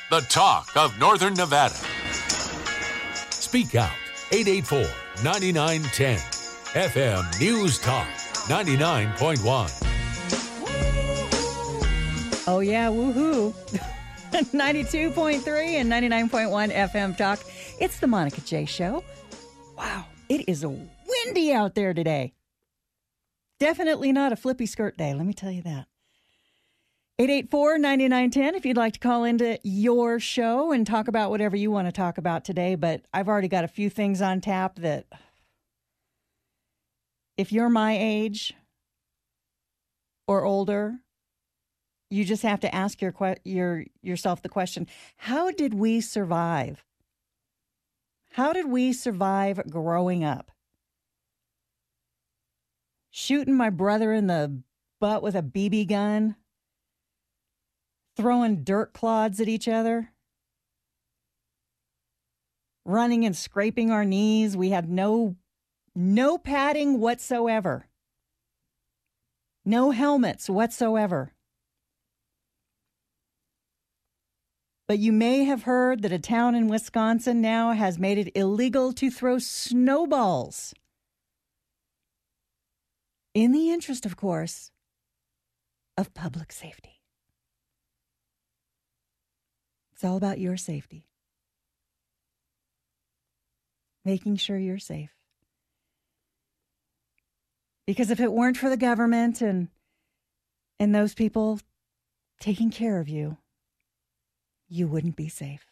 the talk of Northern Nevada. Speak out, 884-9910. FM News Talk, 99.1. Oh, yeah, woohoo. 92.3 and 99.1 FM Talk. It's the Monica J. Show. Wow, it is windy out there today. Definitely not a flippy skirt day, let me tell you that. 884-9910 if you'd like to call into your show and talk about whatever you want to talk about today. But I've already got a few things on tap that if you're my age or older, you just have to ask yourself the question, how did we survive? How did we survive growing up? Shooting my brother in the butt with a BB gun? Throwing dirt clods at each other? Running and scraping our knees? We had no padding whatsoever. No helmets whatsoever. But you may have heard that a town in Wisconsin now has made it illegal to throw snowballs. In the interest, of course, of public safety. It's all about your safety. Making sure you're safe. Because if it weren't for the government and those people taking care of you, you wouldn't be safe.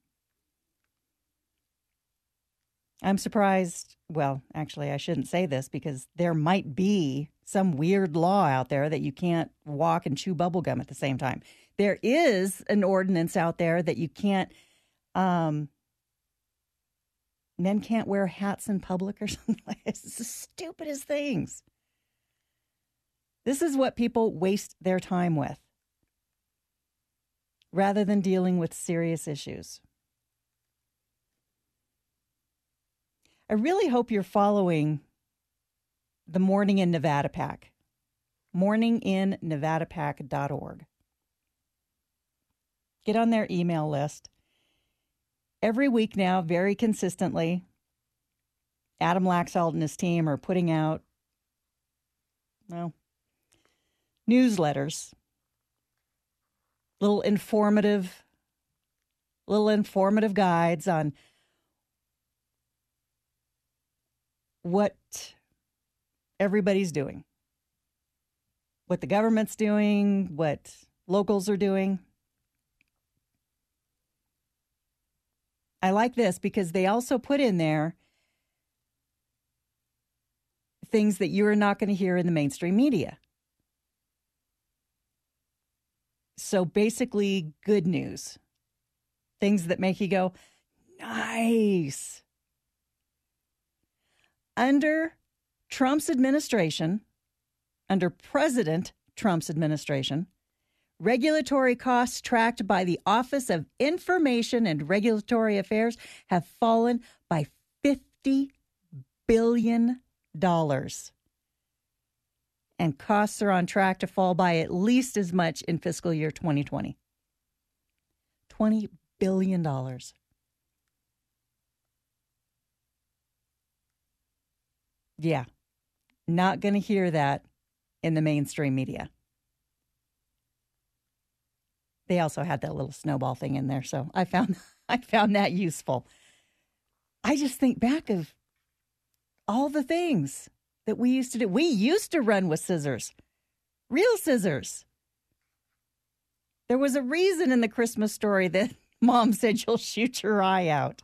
I'm surprised. Well, actually, I shouldn't say this because there might be some weird law out there that you can't walk and chew bubble gum at the same time. There is an ordinance out there that you can't, men can't wear hats in public or something like that. It's the stupidest things. This is what people waste their time with rather than dealing with serious issues. I really hope you're following the Morning in Nevada PAC, morninginnevadapac.org. Get on their email list. Every week now, very consistently, Adam Laxalt and his team are putting out, newsletters, little informative guides on what everybody's doing, what the government's doing, what locals are doing. I like this because they also put in there things that you are not going to hear in the mainstream media. So basically, good news. Things that make you go, nice. Under Trump's administration, under President Trump's administration, regulatory costs tracked by the Office of Information and Regulatory Affairs have fallen by $50 billion. And costs are on track to fall by at least as much in fiscal year 2020. $20 billion. Yeah, not going to hear that in the mainstream media. They also had that little snowball thing in there, so I found that useful. I just think back of all the things that we used to do. We used to run with scissors, real scissors. There was a reason in the Christmas story that Mom said you'll shoot your eye out.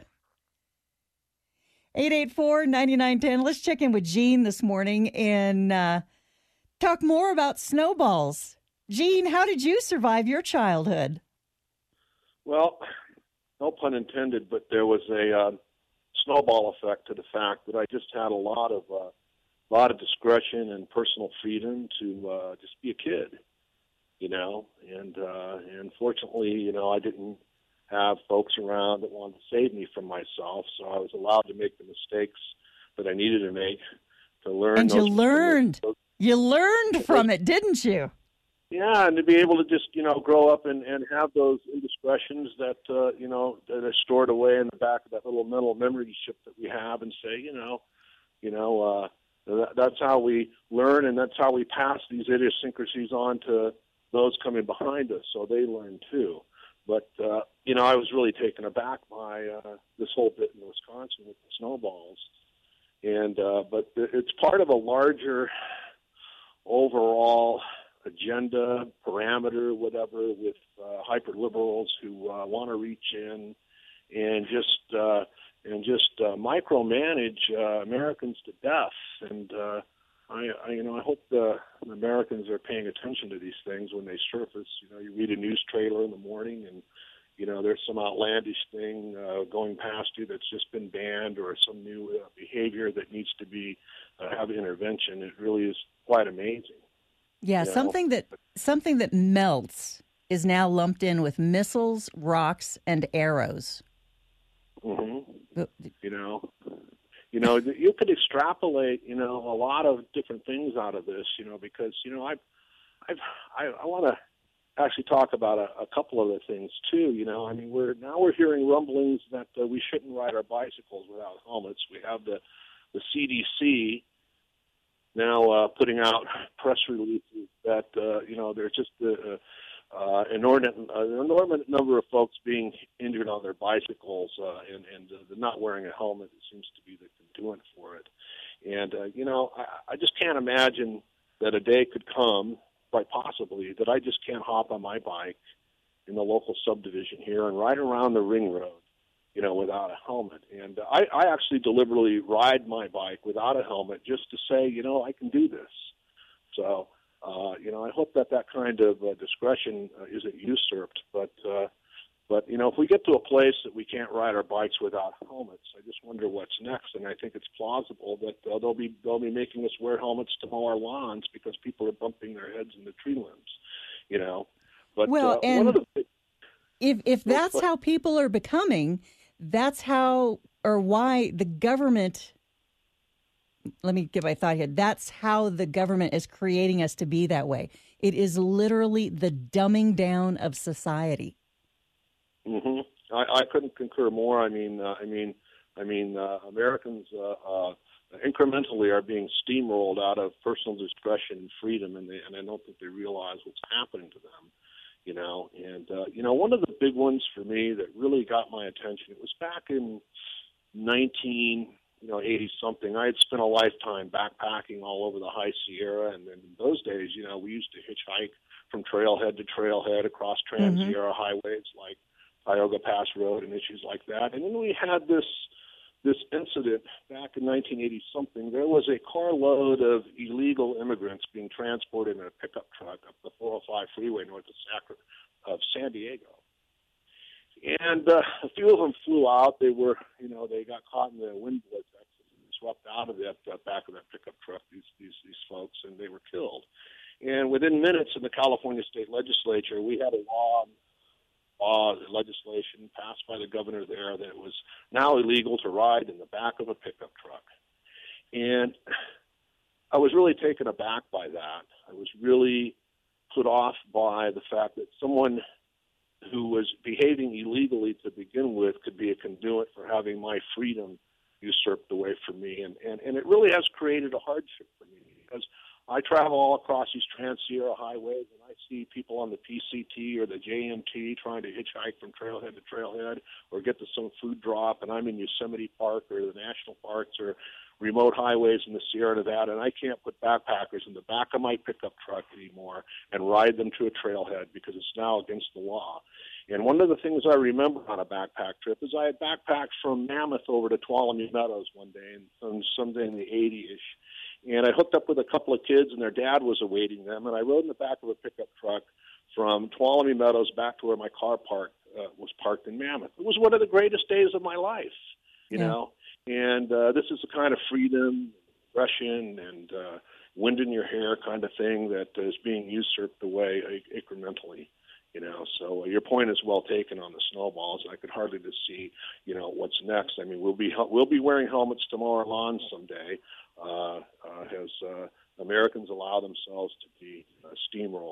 884-9910. Let's check in with Jean this morning and talk more about snowballs. Jean, how did you survive your childhood? Well, no pun intended, but there was a snowball effect to the fact that I just had a lot of discretion and personal freedom to just be a kid, and fortunately, I didn't have folks around that wanted to save me from myself, so I was allowed to make the mistakes that I needed to make to learn. And you learned from it, didn't you? Yeah, and to be able to just, grow up and have those indiscretions that, that are stored away in the back of that little mental memory chip that we have and say, that's how we learn, and that's how we pass these idiosyncrasies on to those coming behind us, so they learn too. But, I was really taken aback by this whole bit in Wisconsin with the snowballs. And but it's part of a larger overall agenda, parameter, whatever, with hyper-liberals who want to reach in and just micromanage Americans to death. And I hope the Americans are paying attention to these things when they surface. You read a news trailer in the morning, and there's some outlandish thing going past you that's just been banned, or some new behavior that needs to be have intervention. It really is quite amazing. Yeah, something that melts is now lumped in with missiles, rocks, and arrows. Mm-hmm. You could extrapolate, a lot of different things out of this, because, I want to actually talk about a couple other things too. We're hearing rumblings that we shouldn't ride our bicycles without helmets. We have the CDC now putting out press releases that there's just an inordinate number of folks being injured on their bicycles, and the not wearing a helmet, it seems to be the conduit for it. And I just can't imagine that a day could come, quite possibly, that I just can't hop on my bike in the local subdivision here and ride around the ring road, without a helmet. And I actually deliberately ride my bike without a helmet just to say, I can do this. So, I hope that kind of discretion isn't usurped. But if we get to a place that we can't ride our bikes without helmets, I just wonder what's next. And I think it's plausible that they'll be making us wear helmets to mow our lawns because people are bumping their heads into tree limbs, But and one of the if that's how people are becoming, that's how or why the government. Let me give my thought here. That's how the government is creating us to be that way. It is literally the dumbing down of society. Mm-hmm. I couldn't concur more. Americans incrementally are being steamrolled out of personal discretion and freedom, and I don't think they realize what's happening to them. One of the big ones for me that really got my attention, it was back in 80 something. I had spent a lifetime backpacking all over the High Sierra, and then in those days, we used to hitchhike from trailhead to trailhead across Trans-Sierra highways like Tioga Pass Road and issues like that. And then we had this incident back in 1980 something. There was a carload of illegal immigrants being transported in a pickup truck up the 405 freeway north of San Diego. And a few of them flew out. They were, they got caught in the wind vortex and swept out of that back of that pickup truck, these folks, and they were killed. And within minutes in the California state legislature, we had a legislation passed by the governor there that it was now illegal to ride in the back of a pickup truck. And I was really taken aback by that. I was really put off by the fact that someone who was behaving illegally to begin with could be a conduit for having my freedom usurped away from me. And it really has created a hardship for me because I travel all across these Trans-Sierra highways, and I see people on the PCT or the JMT trying to hitchhike from trailhead to trailhead or get to some food drop, and I'm in Yosemite Park or the national parks or remote highways in the Sierra Nevada, and I can't put backpackers in the back of my pickup truck anymore and ride them to a trailhead because it's now against the law. And one of the things I remember on a backpack trip is I had backpacked from Mammoth over to Tuolumne Meadows one day, and someday in the 80-ish. And I hooked up with a couple of kids, and their dad was awaiting them, and I rode in the back of a pickup truck from Tuolumne Meadows back to where my car was parked in Mammoth. It was one of the greatest days of my life, you know. And this is the kind of freedom, aggression, and wind in your hair kind of thing that is being usurped away incrementally. So your point is well taken on the snowballs. I could hardly just see, what's next. I mean, we'll be wearing helmets to mow our lawns someday, as Americans allow themselves to be steamrolled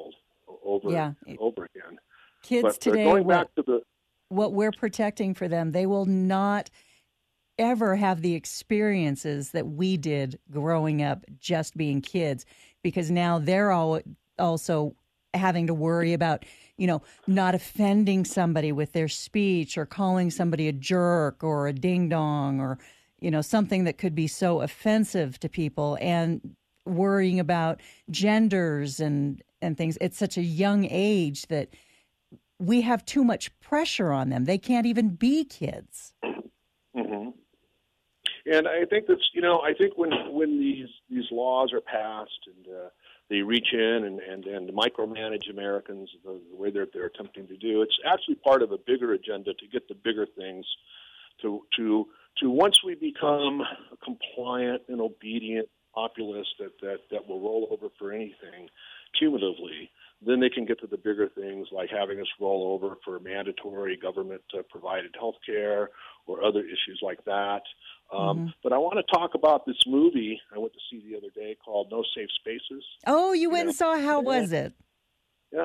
over and over again. Kids but today, going back to what we're protecting for them, they will not ever have the experiences that we did growing up just being kids, because now they're all also having to worry about, not offending somebody with their speech or calling somebody a jerk or a ding-dong or, something that could be so offensive to people, and worrying about genders and things. It's such a young age that we have too much pressure on them. They can't even be kids. Mm-hmm. And I think that's, I think when these laws are passed and they reach in and micromanage Americans the way they're attempting to do, it's actually part of a bigger agenda to get the bigger things to once we become a compliant and obedient populace that will roll over for anything cumulatively, then they can get to the bigger things like having us roll over for mandatory government-provided health care or other issues like that. But I want to talk about this movie I went to see the other day called No Safe Spaces. Oh, you went and saw? How was it? Yeah,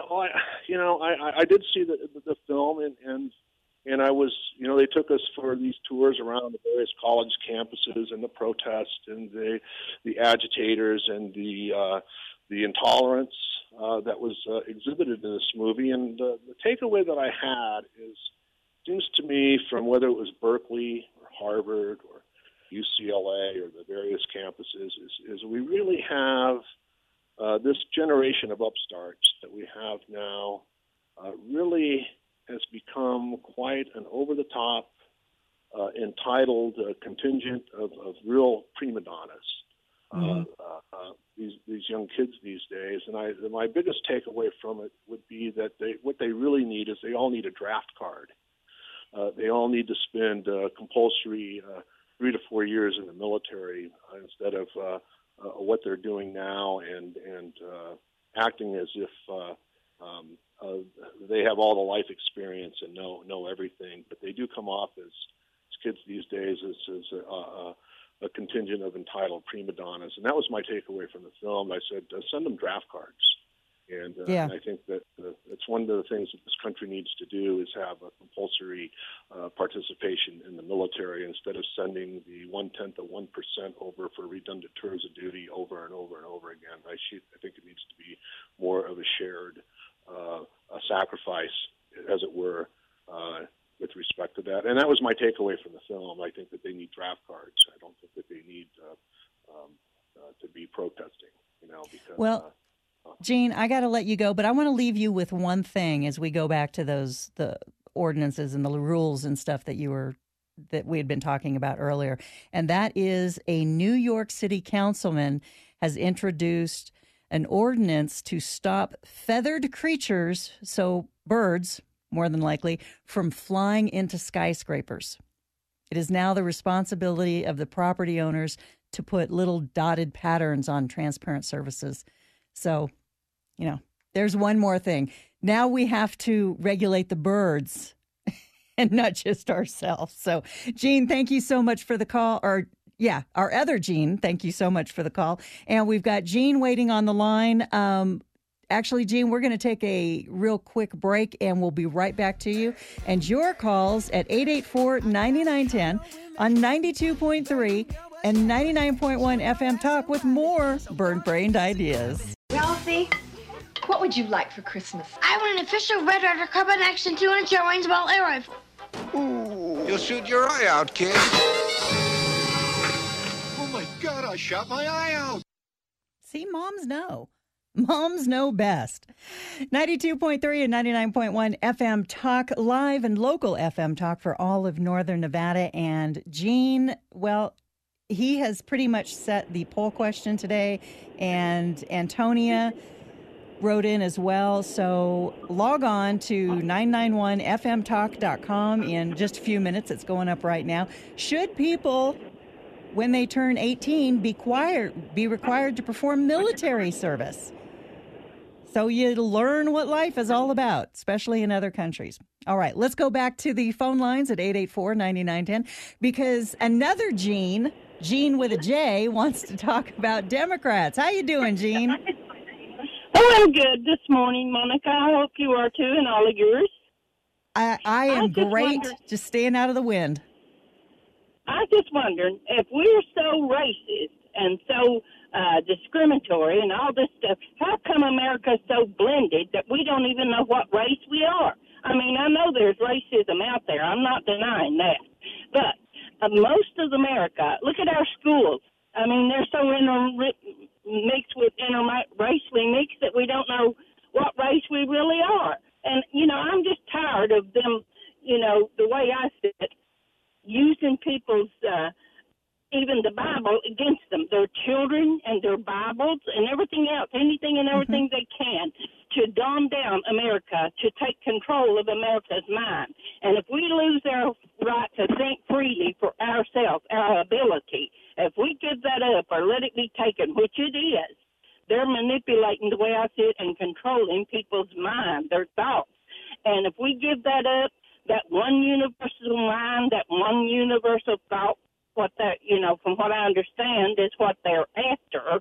I did see the film, and I was, they took us for these tours around the various college campuses and the protests and the agitators and the intolerance that was exhibited in this movie. And the takeaway that I had seems to me, from whether it was Berkeley or Harvard or UCLA or the various campuses, is we really have this generation of upstarts that we have now really has become quite an over-the-top, entitled contingent of real prima donnas. These young kids these days, and my biggest takeaway from it would be that what they really need is they all need a draft card. They all need to spend compulsory 3 to 4 years in the military instead of what they're doing now, and acting as if they have all the life experience and know everything. But they do come off as kids these days as a contingent of entitled prima donnas, and that was my takeaway from the film. I said, send them draft cards. And I think that it's one of the things that this country needs to do is have a compulsory participation in the military instead of sending the 0.1% over for redundant tours of duty over and over and over again. I think it needs to be more of a shared a sacrifice, as it were, with respect to that. And that was my takeaway from the film. I think that they need draft cards. I don't think that they need to be protesting, because... Well, Gene, I got to let you go, but I want to leave you with one thing as we go back to the ordinances and the rules and stuff that we had been talking about earlier. And that is, a New York City councilman has introduced an ordinance to stop feathered creatures, so birds, more than likely, from flying into skyscrapers. It is now the responsibility of the property owners to put little dotted patterns on transparent surfaces. So, there's one more thing. Now we have to regulate the birds and not just ourselves. So, Gene, thank you so much for the call. Our other Gene, thank you so much for the call. And we've got Gene waiting on the line. Actually, Gene, we're going to take a real quick break, and we'll be right back to you. And your calls at 884-9910 on 92.3 and 99.1 FM Talk with more bird-brained ideas. Ralphie, what would you like for Christmas? I want an official Red Ryder Carbine Action 200 range ball air rifle. Ooh, you'll shoot your eye out, kid. Oh, my God, I shot my eye out. See, moms know. Moms know best. 92.3 and 99.1 FM Talk, live and local FM Talk for all of Northern Nevada. And Gene, well, he has pretty much set the poll question today, and Antonia wrote in as well. So log on to 991fmtalk.com in just a few minutes. It's going up right now. Should people, when they turn 18, be required to perform military service? So you learn what life is all about, especially in other countries. All right, let's go back to the phone lines at 884-9910, because another Gene with a J, wants to talk about Democrats. How you doing, Gene? Hello, I'm good this morning, Monica. I hope you are too, and all of yours. I am great, just staying out of the wind. I just wondered, if we're so racist and so discriminatory and all this stuff, how come America's so blended that we don't even know what race we are? I mean, I know there's racism out there. I'm not denying that. But most of America, look at our schools. I mean, they're so mixed with interracially mixed that we don't know what race we really are. And, I'm just tired of them, the way I see it, using people's, even the Bible against them, their children and their Bibles and everything else, anything and everything they can to dumb down America, to take control of America's mind. And if we lose our right to think freely for ourselves, our ability, if we give that up or let it be taken, which it is, they're manipulating the way I see it and controlling people's mind, their thoughts. And if we give that up, that one universal mind, that one universal thought, what that, from what I understand, is what they're after,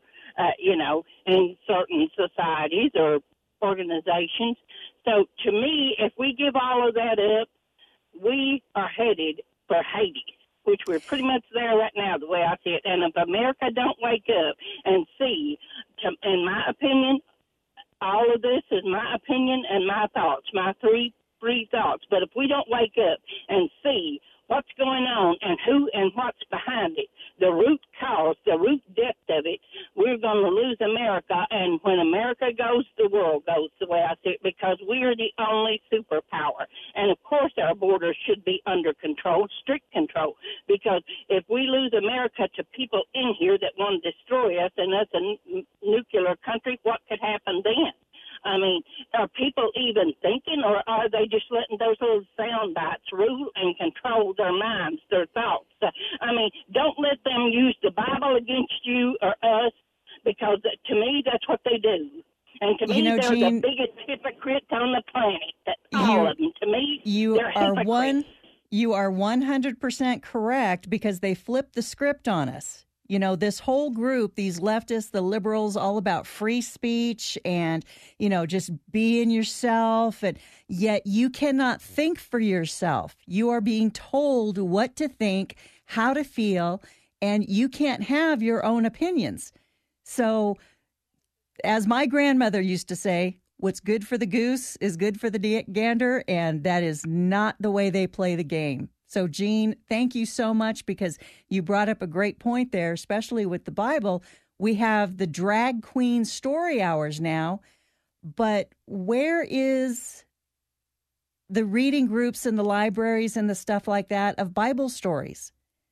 in certain societies or organizations. So to me, if we give all of that up, we are headed for Hades, which we're pretty much there right now, the way I see it. And if America don't wake up and see, in my opinion, all of this is my opinion and my thoughts, my three thoughts. But if we don't wake up and see what's going on and who and what's behind it, the root cause, the root depth of it, we're going to lose America. And when America goes, the world goes, the way I see it, because we are the only superpower. And, of course, our borders should be under control, strict control, because if we lose America to people in here that want to destroy us and us a nuclear country, what could happen then? I mean, are people even thinking, or are they just letting those little sound bites rule and control their minds, their thoughts? I mean, don't let them use the Bible against you or us, because to me, that's what they do. And to me, they're Jean, the biggest hypocrites on the planet. All of them. To me, they're hypocrites. You are 100% correct, because they flipped the script on us. This whole group, these leftists, the liberals, all about free speech and, just being yourself. And yet you cannot think for yourself. You are being told what to think, how to feel, and you can't have your own opinions. So, as my grandmother used to say, what's good for the goose is good for the gander, and that is not the way they play the game. So, Jean, thank you so much, because you brought up a great point there, especially with the Bible. We have the drag queen story hours now, but where is the reading groups and the libraries and the stuff like that of Bible stories?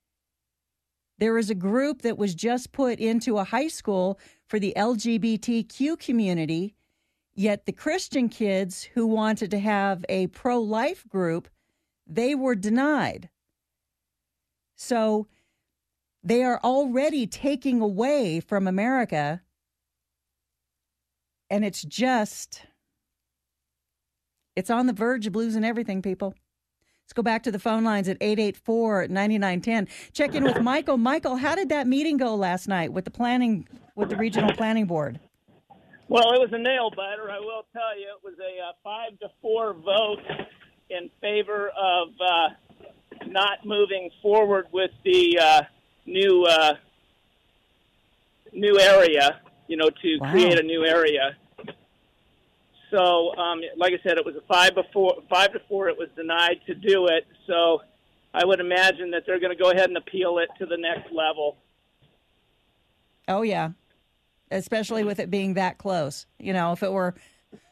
There is a group that was just put into a high school for the LGBTQ community, yet the Christian kids who wanted to have a pro-life group, they were denied. So they are already taking away from America, and it's on the verge of losing everything, people. Let's go back to the phone lines at 884-9910. Check in with Michael. Michael, how did that meeting go last night with the regional planning board? Well, it was a nail biter. I will tell you, it was a 5-4 vote in favor of not moving forward with the new area, to create a new area. So, like I said, it was a 5-4. It was denied to do it. So, I would imagine that they're going to go ahead and appeal it to the next level. Oh yeah, especially with it being that close. If it were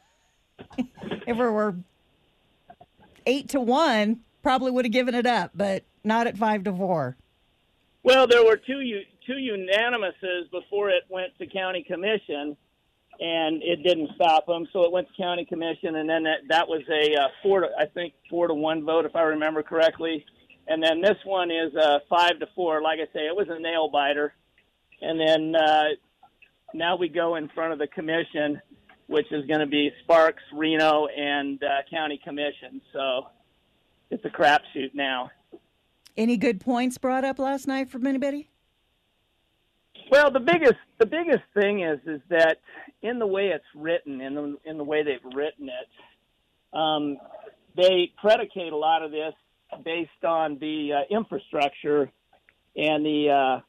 8-1, probably would have given it up, but not at 5-4. Well, there were two unanimouses before it went to county commission, and it didn't stop them. So it went to county commission, and then that was a 4-1 vote, if I remember correctly. And then this one is 5-4. Like I say, it was a nail biter. And then now we go in front of the commission, which is going to be Sparks, Reno, and county commission. So it's a crapshoot now. Any good points brought up last night from anybody? Well, the biggest thing is that in the way it's written, in the way they've written it, they predicate a lot of this based on the infrastructure and the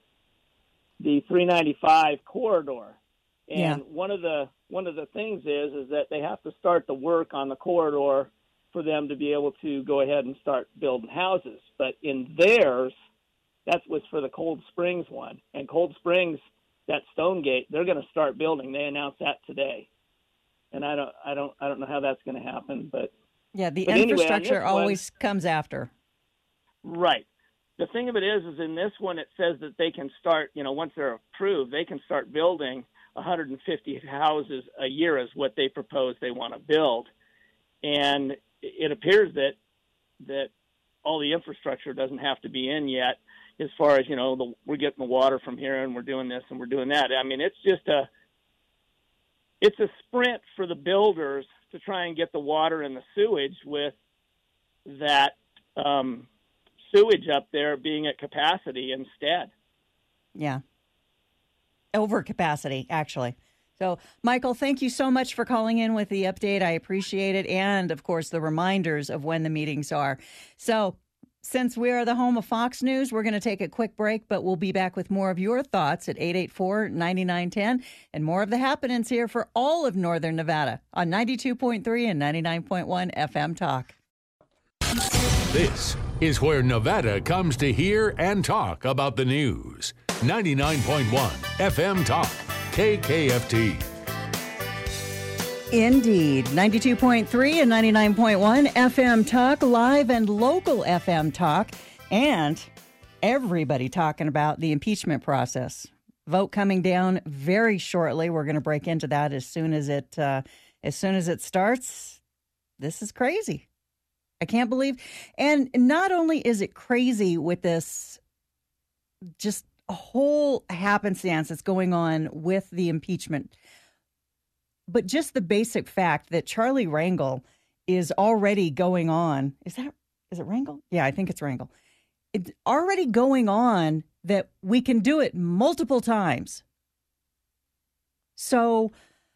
395 corridor. And one of the things is that they have to start the work on the corridor for them to be able to go ahead and start building houses. But in theirs, that was for the Cold Springs one. And Cold Springs, that Stonegate, they're going to start building. They announced that today. And I don't know how that's going to happen, but the infrastructure anyway, always comes after. Right. The thing of it is in this one it says that they can start, once they're approved, they can start building 150 houses a year is what they propose they want to build. And it appears that all the infrastructure doesn't have to be in yet, as far as, we're getting the water from here and we're doing this and we're doing that. I mean, it's just a sprint for the builders to try and get the water and the sewage with that sewage up there being at capacity instead. Yeah. Over capacity, actually. So, Michael, thank you so much for calling in with the update. I appreciate it. And, of course, the reminders of when the meetings are. So, since we are the home of Fox News, we're going to take a quick break, but we'll be back with more of your thoughts at 884-9910 and more of the happenings here for all of Northern Nevada on 92.3 and 99.1 FM Talk. This is where Nevada comes to hear and talk about the news. 99.1 FM Talk, KKFT. Indeed. 92.3 and 99.1 FM Talk, live and local FM Talk, and everybody talking about the impeachment process. Vote coming down very shortly. We're going to break into that as soon as it starts. This is crazy. I can't believe. And not only is it crazy with this, just a whole happenstance that's going on with the impeachment, but just the basic fact that Charlie Rangel is already going on. Is it Rangel? Yeah, I think it's Rangel. It's already going on that we can do it multiple times. So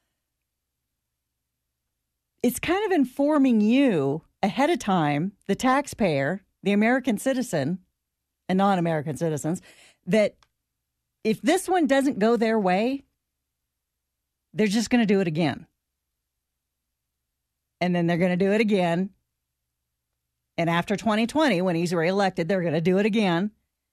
it's kind of informing you ahead of time, the taxpayer, the American citizen, and non-American citizens, that if this one doesn't go their way, they're just going to do it again. And then they're going to do it again. And after 2020, when he's reelected, they're going to do it again.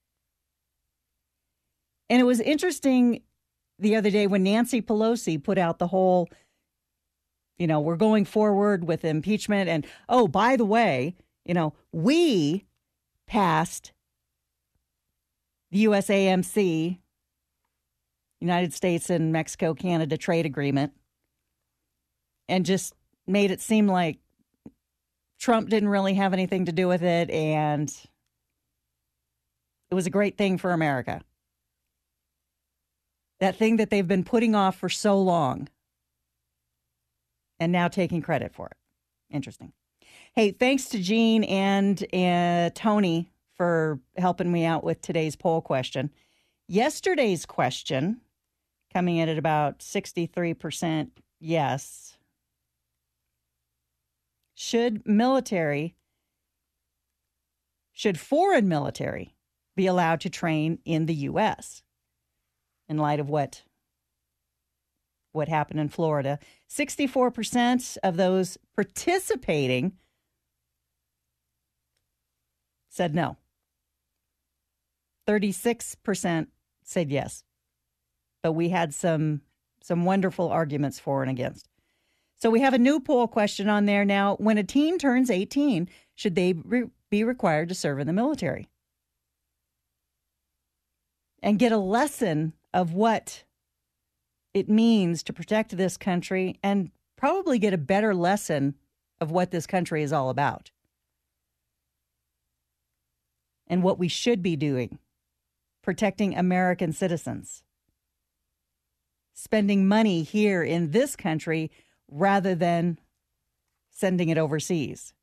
And it was interesting the other day when Nancy Pelosi put out the whole, we're going forward with impeachment. And, oh, by the way, we passed the USAMC, United States and Mexico, Canada trade agreement, and just made it seem like Trump didn't really have anything to do with it, and it was a great thing for America. That thing that they've been putting off for so long, and now taking credit for it. Interesting. Hey, thanks to Gene and Tony for helping me out with today's poll question. Yesterday's question, coming in at about 63% yes. Should foreign military be allowed to train in the U.S. in light of what happened in Florida? 64% of those participating said no. 36% said yes. But we had some wonderful arguments for and against. So we have a new poll question on there now. When a teen turns 18, should they be required to serve in the military? And get a lesson of what it means to protect this country, and probably get a better lesson of what this country is all about. And what we should be doing, protecting American citizens. Spending money here in this country rather than sending it overseas.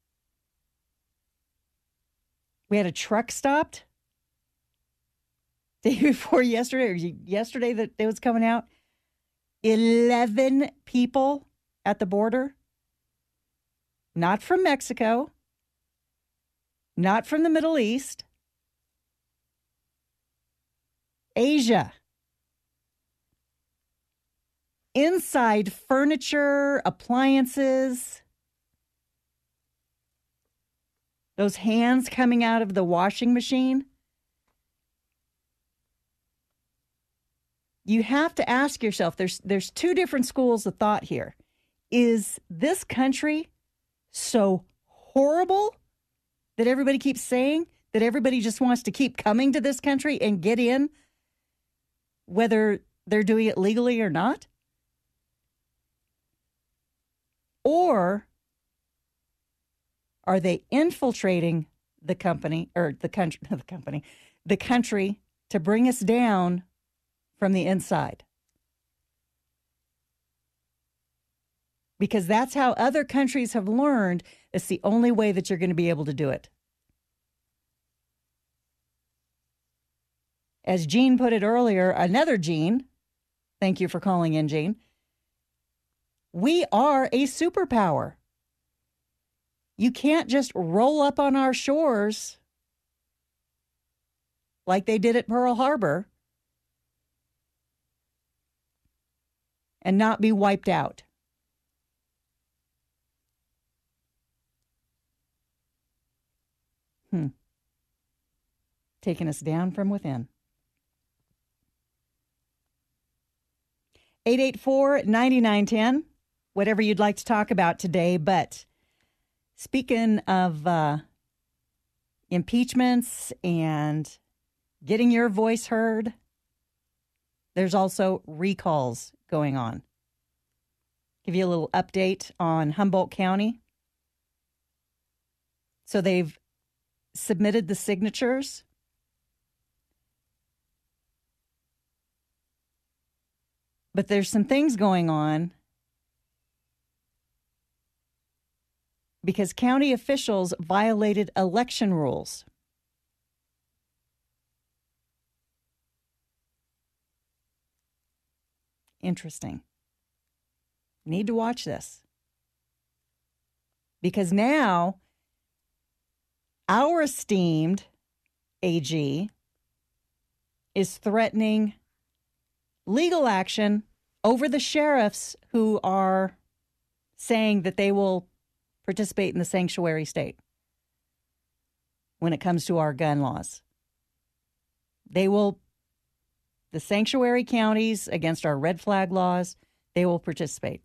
We had a truck stopped day before yesterday, or yesterday that it was coming out, 11 people at the border, not from Mexico, not from the Middle East, Asia. Inside furniture, appliances, those hands coming out of the washing machine. You have to ask yourself, there's two different schools of thought here. Is this country so horrible that everybody keeps saying, that everybody just wants to keep coming to this country and get in, whether they're doing it legally or not? Or are they infiltrating the country to bring us down from the inside? Because that's how other countries have learned. It's the only way that you're going to be able to do it. As Gene put it earlier, another Gene, thank you for calling in, Gene, we are a superpower. You can't just roll up on our shores like they did at Pearl Harbor and not be wiped out. Taking us down from within. 884-9910, whatever you'd like to talk about today. But speaking of impeachments and getting your voice heard, there's also recalls going on. Give you a little update on Humboldt County. So they've submitted the signatures. But there's some things going on because county officials violated election rules. Interesting. Need to watch this. Because now our esteemed AG is threatening legal action over the sheriffs who are saying that they will participate in the sanctuary state when it comes to our gun laws. The sanctuary counties against our red flag laws, they will participate.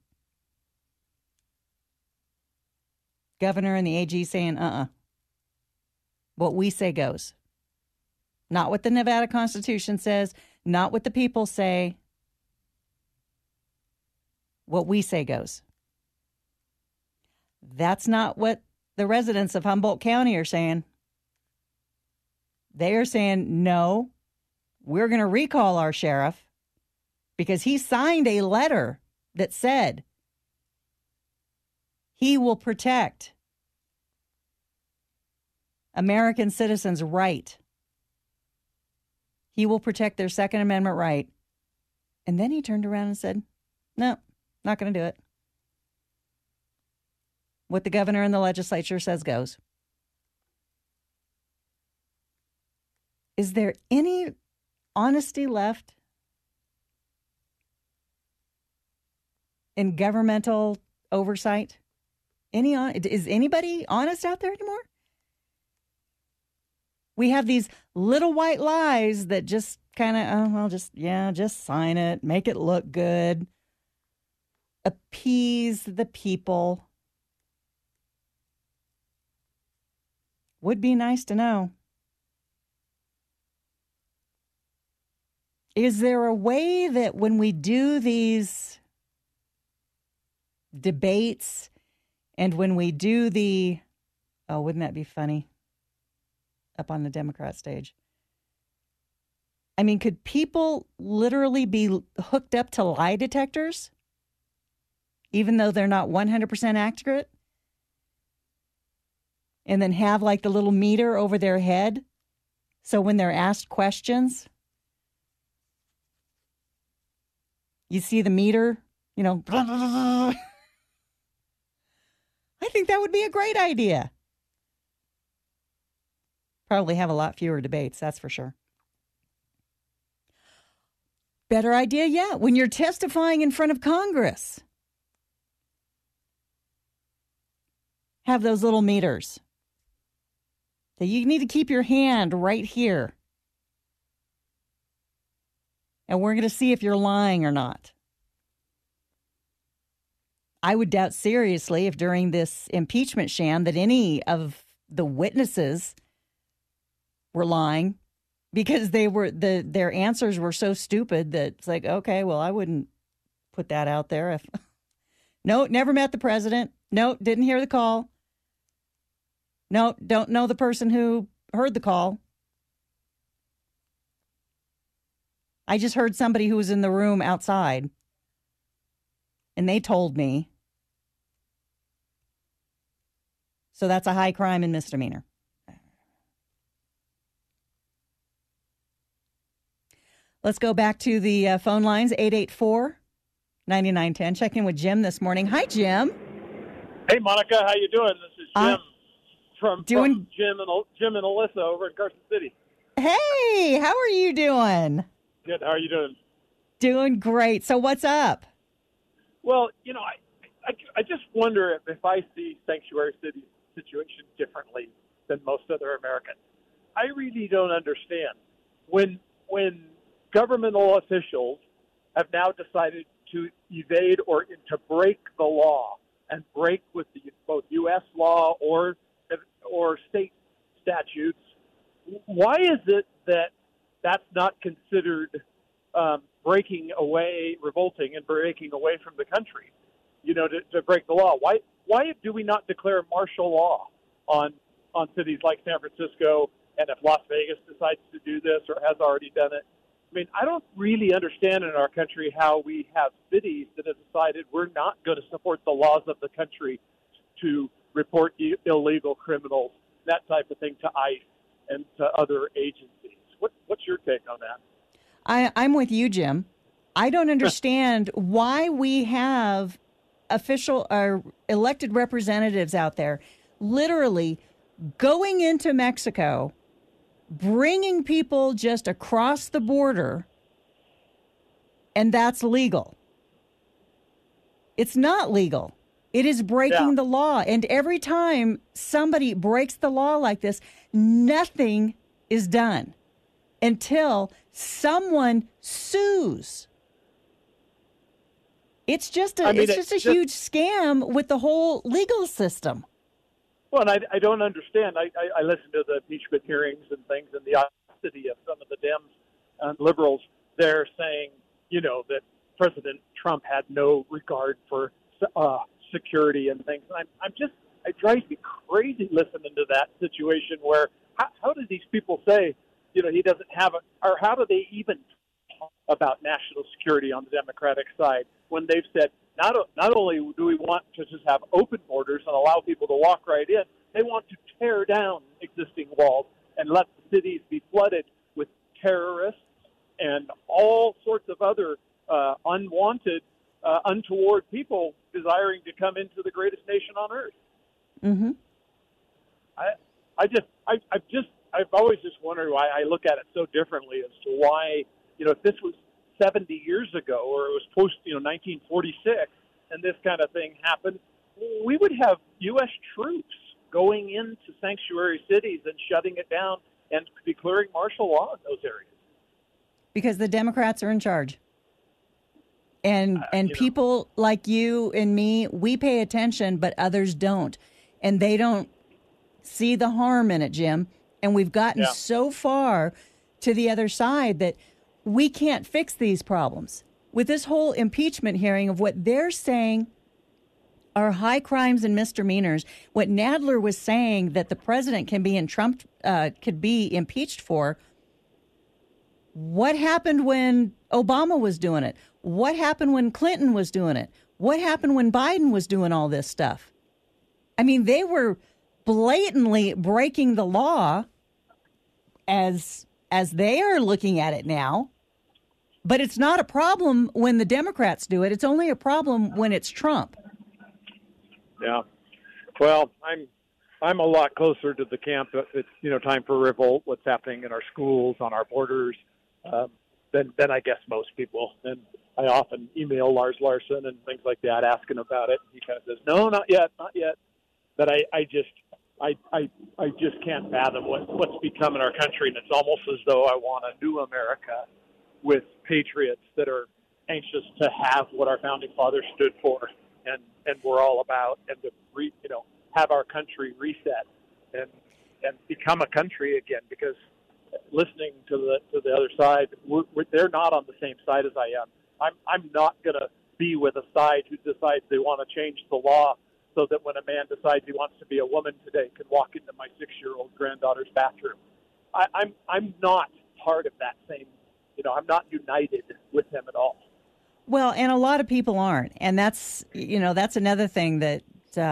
Governor and the AG saying, what we say goes. Not what the Nevada Constitution says, not what the people say. What we say goes. That's not what the residents of Humboldt County are saying. They are saying, no, we're going to recall our sheriff because he signed a letter that said he will protect American citizens' right. He will protect their Second Amendment right. And then he turned around and said, no, not going to do it. What the governor and the legislature says goes. Is there any honesty left in governmental oversight? Is anybody honest out there anymore? We have these little white lies that just kind of, just sign it, make it look good, appease the people. Would be nice to know. Is there a way that when we do these debates and when we do wouldn't that be funny? Up on the Democrat stage. I mean, could people literally be hooked up to lie detectors, even though they're not 100% accurate? And then have like the little meter over their head, so when they're asked questions, You see the meter, you know. I think that would be a great idea. Probably have a lot fewer debates, that's for sure. Better idea yet, when you're testifying in front of Congress, have those little meters. So you need to keep your hand right here. And we're going to see if you're lying or not. I would doubt seriously if during this impeachment sham that any of the witnesses were lying, because their answers were so stupid that it's like, okay, well, I wouldn't put that out there. If no, never met the president. No, didn't hear the call. No, don't know the person who heard the call. I just heard somebody who was in the room outside, and they told me. So that's a high crime and misdemeanor. Let's go back to the phone lines, 884-9910. Check in with Jim this morning. Hi, Jim. Hey, Monica. How you doing? This is Jim from Jim and Alyssa over in Carson City. Hey, how are you doing? Good. How are you doing? Doing great. So what's up? Well, you know, I just wonder if I see sanctuary city situation differently than most other Americans. I really don't understand when governmental officials have now decided to evade or to break the law and break with both U.S. law or state statutes. Why is it that that's not considered revolting and breaking away from the country? You know, to break the law. Why do we not declare martial law on cities like San Francisco, and if Las Vegas decides to do this or has already done it? I mean, I don't really understand in our country how we have cities that have decided we're not going to support the laws of the country to report illegal criminals, that type of thing, to ICE and to other agencies. What's your take on that? I'm with you, Jim. I don't understand why we have official or elected representatives out there literally going into Mexico, bringing people just across the border, and that's legal. It's not legal. It is breaking the law. And every time somebody breaks the law like this, nothing is done until someone sues. It's just a huge scam with the whole legal system. Well, and I don't understand. I listen to the impeachment hearings and things, and the audacity of some of the Dems and liberals. They're saying, you know, that President Trump had no regard for security and things. And it drives me crazy listening to that situation where how do these people say, you know, he doesn't have or how do they even talk about national security on the Democratic side when they've said, not only do we want to just have open borders and allow people to walk right in, they want to tear down existing walls and let the cities be flooded with terrorists and all sorts of other unwanted, untoward people desiring to come into the greatest nation on earth. Mm-hmm. I've always just wondered why I look at it so differently as to why, you know, if this was 70 years ago, or it was post, 1946, and this kind of thing happened, we would have U.S. troops going into sanctuary cities and shutting it down and declaring martial law in those areas. Because the Democrats are in charge. And people like you and me, we pay attention, but others don't. And they don't see the harm in it, Jim. And we've gotten so far to the other side that we can't fix these problems. With this whole impeachment hearing of what they're saying are high crimes and misdemeanors, what Nadler was saying that the president can be could be impeached for, what happened when Obama was doing it? What happened when Clinton was doing it? What happened when Biden was doing all this stuff? I mean, they were blatantly breaking the law as they are looking at it now. But it's not a problem when the Democrats do it. It's only a problem when it's Trump. Yeah. Well, I'm a lot closer to the camp that it's time for revolt. What's happening in our schools, on our borders, than I guess most people. And I often email Lars Larson and things like that, asking about it. He kind of says, "No, not yet, not yet." But I just can't fathom what's become in our country, and it's almost as though I want a new America with patriots that are anxious to have what our founding fathers stood for and we're all about, and to have our country reset and become a country again. Because listening to the other side, they're not on the same side as I am. I'm not going to be with a side who decides they want to change the law so that when a man decides he wants to be a woman today, can walk into my 6-year-old granddaughter's bathroom. I'm not part of that same. I'm not united with him at all. Well, and a lot of people aren't, and that's another thing that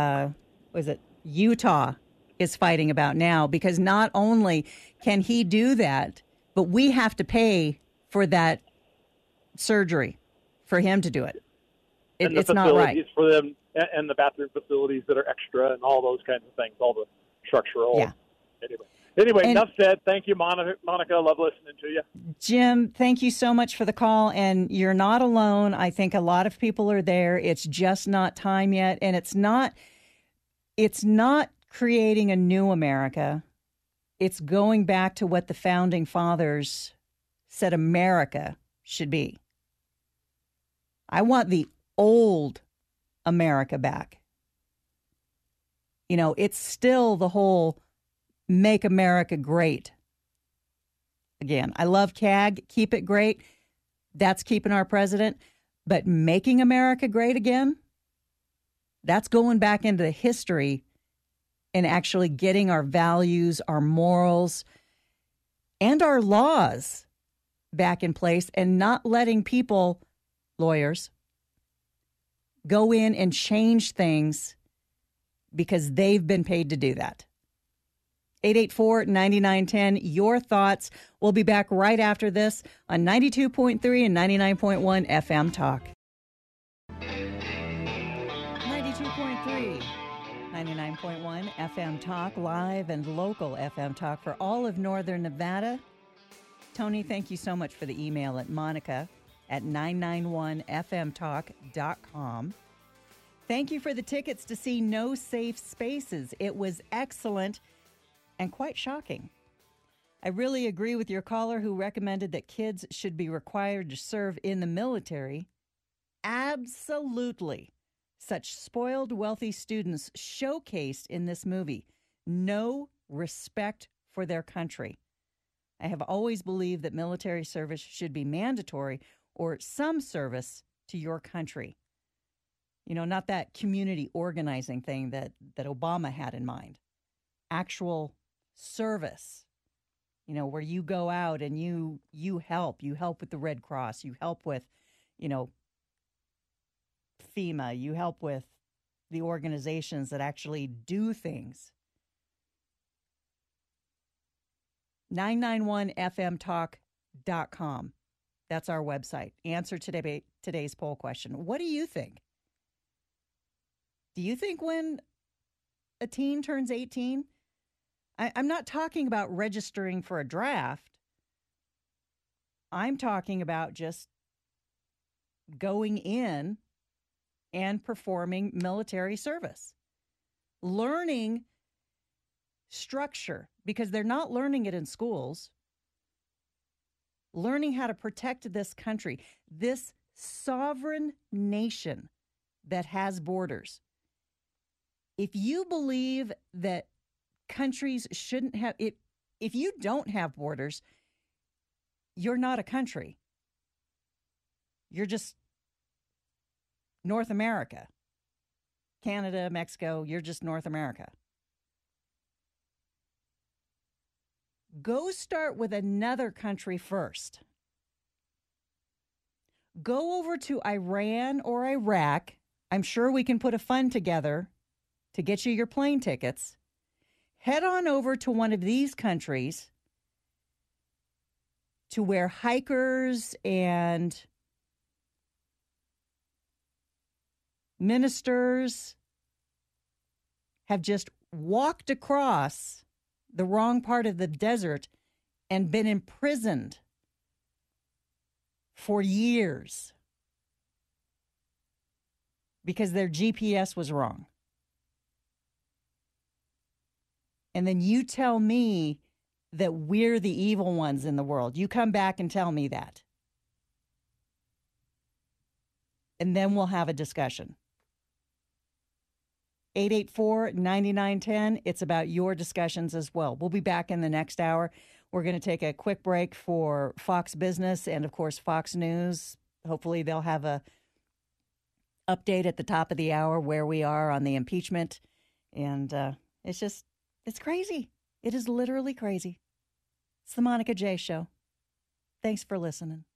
Utah is fighting about now, because not only can he do that, but we have to pay for that surgery for him to do it. It's not right. For them, and the bathroom facilities that are extra and all those kinds of things, all the structural. Yeah. Anyway, enough said. Thank you, Monica. I love listening to you. Jim, thank you so much for the call. And you're not alone. I think a lot of people are there. It's just not time yet. And it's not creating a new America. It's going back to what the founding fathers said America should be. I want the old America back. It's still the whole make America great. Again, I love CAG, keep it great. That's keeping our president. But making America great again, that's going back into history and actually getting our values, our morals, and our laws back in place, and not letting people, lawyers, go in and change things because they've been paid to do that. 884-9910, your thoughts. We'll be back right after this on 92.3 and 99.1 FM Talk. 92.3, 99.1 FM Talk, live and local FM Talk for all of Northern Nevada. Tony, thank you so much for the email at monica@991fmtalk.com. Thank you for the tickets to see No Safe Spaces. It was excellent and quite shocking. I really agree with your caller who recommended that kids should be required to serve in the military. Absolutely. Such spoiled, wealthy students showcased in this movie. No respect for their country. I have always believed that military service should be mandatory, or some service to your country. Not that community organizing thing that Obama had in mind. Actual service, where you go out and you help with the Red Cross, you help with, FEMA, you help with the organizations that actually do things. 991fmtalk.com. That's our website. Answer today's poll question. What do you think? Do you think when a teen turns 18, I'm not talking about registering for a draft. I'm talking about just going in and performing military service. Learning structure, because they're not learning it in schools. Learning how to protect this country, this sovereign nation that has borders. If you believe that countries shouldn't have it, if you don't have borders, you're not a country. You're just North America. Canada, Mexico, you're just North America. Go start with another country first. Go over to Iran or Iraq. I'm sure we can put a fund together to get you your plane tickets. Head on over to one of these countries. to where hikers and ministers have just walked across the wrong part of the desert and been imprisoned for years because their GPS was wrong. And then you tell me that we're the evil ones in the world. You come back and tell me that. And then we'll have a discussion. 884-9910. It's about your discussions as well. We'll be back in the next hour. We're going to take a quick break for Fox Business and, of course, Fox News. Hopefully they'll have a update at the top of the hour where we are on the impeachment. And it's crazy. It is literally crazy. It's the Monica J. Show. Thanks for listening.